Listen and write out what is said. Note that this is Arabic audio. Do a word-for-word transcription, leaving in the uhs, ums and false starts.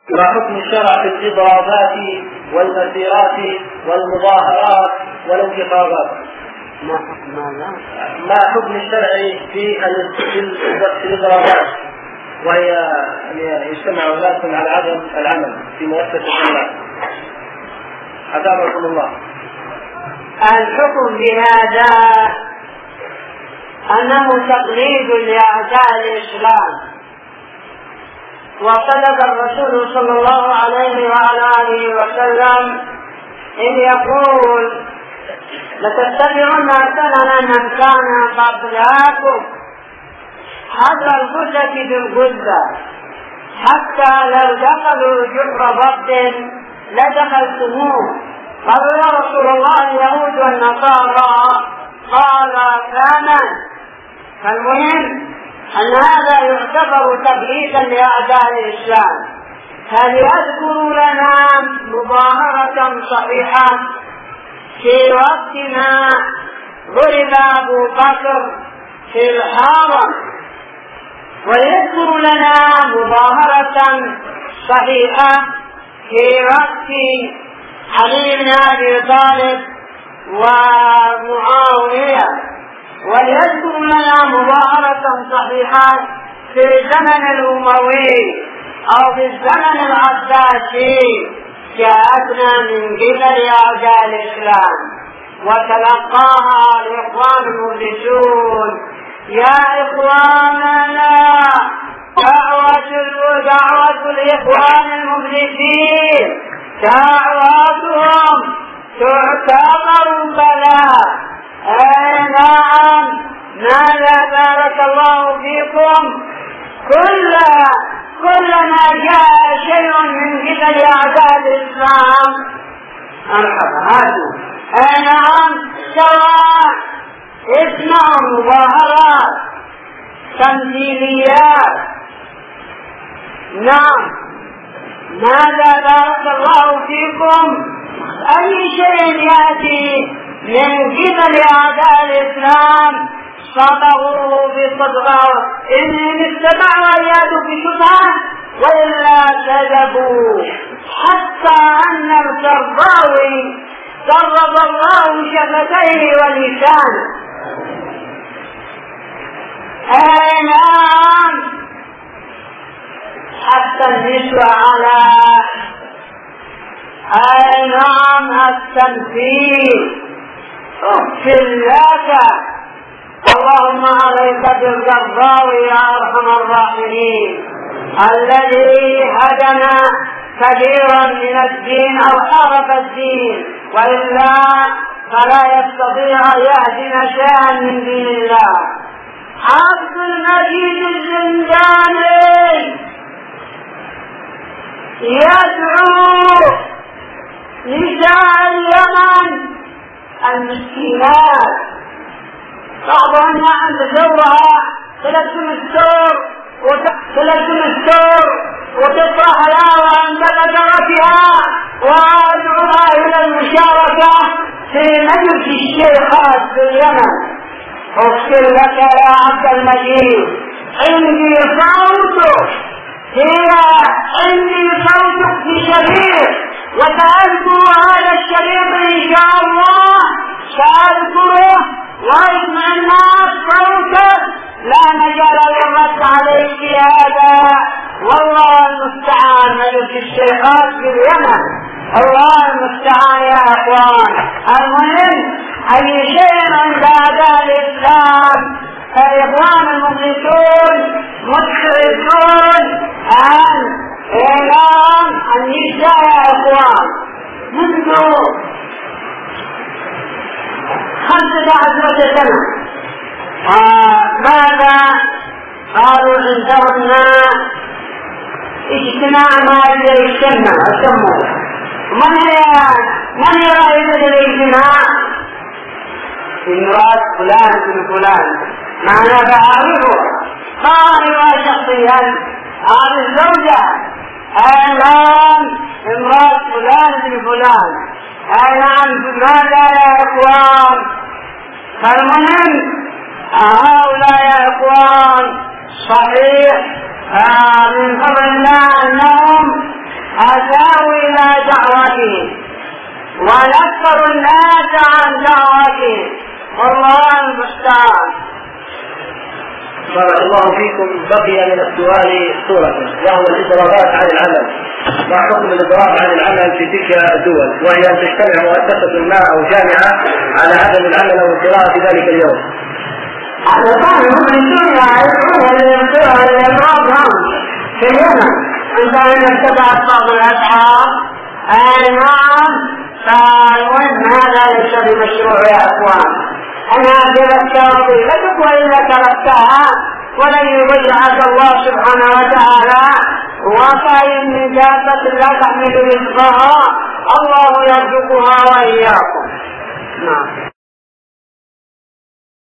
ما حكم الشرع في الإضرابات والمسيرات والمظاهرات والانتخابات؟ ما حكم ماذا؟ ما حكم الشرع في الإضرابات وهي يجتمع الناس على عدم العمل في مؤسسة الله؟ أدامكم الله. الحكم بهذا أنه تقليد لأعداء الإسلام، وصدق الرسول صلى الله عليه وعلى آله وسلم إذ يقول: لتتبعن سنن من كان قبلكم حذر الغزة بالغزة، حتى لو دخلوا جحر ضب لدخلتموه. قالوا: يا رسول الله اليهود والنصارى. قال: كان. فالمهم أن هذا يعتبر تقليدا لأعداء الإسلام. هل يذكر لنا مظاهرة صحيحة في وقتنا ضرب أبو بكر في الحرم، ويذكر لنا مظاهرة صحيحة في وقت علي بن أبي طالب ومعاوية، ويذكر لنا مظاهرة صحيحة في الزمن الأموي أو في الزمن العباسي جاءتنا من قبل أعداء الإسلام وتلقاها الإخوان المفلسون. يا إخواننا، دعوة دعوة الإخوان المفلسين دعواتهم تعتبر بلاء. أي نعم، ماذا بارك الله فيكم. كل كلما جاء شيء من قبل أعداء الإسلام مرحبا هاتوا. أي نعم، سواء اسمعوا مظاهرات تمثيليات. نعم، ماذا بارك الله فيكم. أي شيء يأتي من قبل أعداء الإسلام صدقوا بصدقه، إن استمعوا أيادوا بشبهة وإلا كذبوا. حتى أن الكرباوي ضرب الله شفتيه ولسانه. أي نعم، حتى النسوة على أي نعم التنفيذ. اغفر لك. اللهم عليك بالقرضاوي يا أرحم الراحمين، الذي هدنا كثيرا من الدين أو عرف الدين، وإلا فلا يستطيع أن يهدنا شيئا من دين الله. عبد المجيد الزنداني يدعو نساء اليمن المسكينات، بعضهن عند ثورها تلزم الثور وتلزم الثور وتطرح لها عند نزرتها، وادعوها الى المشاركه في مجلس الشيخات في اليمن. اغفر لك يا عبد المجيد، عندي صوتك، هي عندي صوتك في شريط، وسأذكر هذا الشريط إن شاء الله، سأذكره ويسمع الناس صوتك، لا مجال للرد عليك في هذا. والله المستعان. مجلس الشيخات في اليمن، الله المستعان يا أخوان. المهم أي شيء عند أعداء الإسلام فالإخوان المفلسون متحرسون عن إعلام النساء يا أخوان منذ خمسة عشرة سنة. ماذا قالوا عندهن اجتماع ما يجتمع يسموه. من هي من هي رئيسة الاجتماع؟ امرأة فلان بن فلان، معنى فأعرفها قائمة شخصيا عن الزوجة. أي نعم، امرأة فلان بن فلان. أي نعم، ماذا يا إخوان. فالمهم هؤلاء يا إخوان صحيح آه من فضل الله أنهم دعوته ونكثر الناس عن دعوته، والله المستعان. بارك الله فيكم. بقي من السؤال صورة وهو الإضرابات عن العمل. ما حكم الإضراب عن العمل في تلك الدول، وهي أن تجتمع مؤسسة ما أو جامعة على عدم العمل أو القراءة في ذلك اليوم؟ هذا كان المؤمنين يعرفون الإضراب هم في اليمن عندما اتبعت بعض الأسعار. أي نعم. فالمهم هذا ليس بمشروع يا أخوان. أنا تذكرت لك وإلا تركتها ولن يضيعك الله سبحانه وتعالى. وكأين من دابة لا تحمل رزقها الله يرزقها وإياكم. نعم.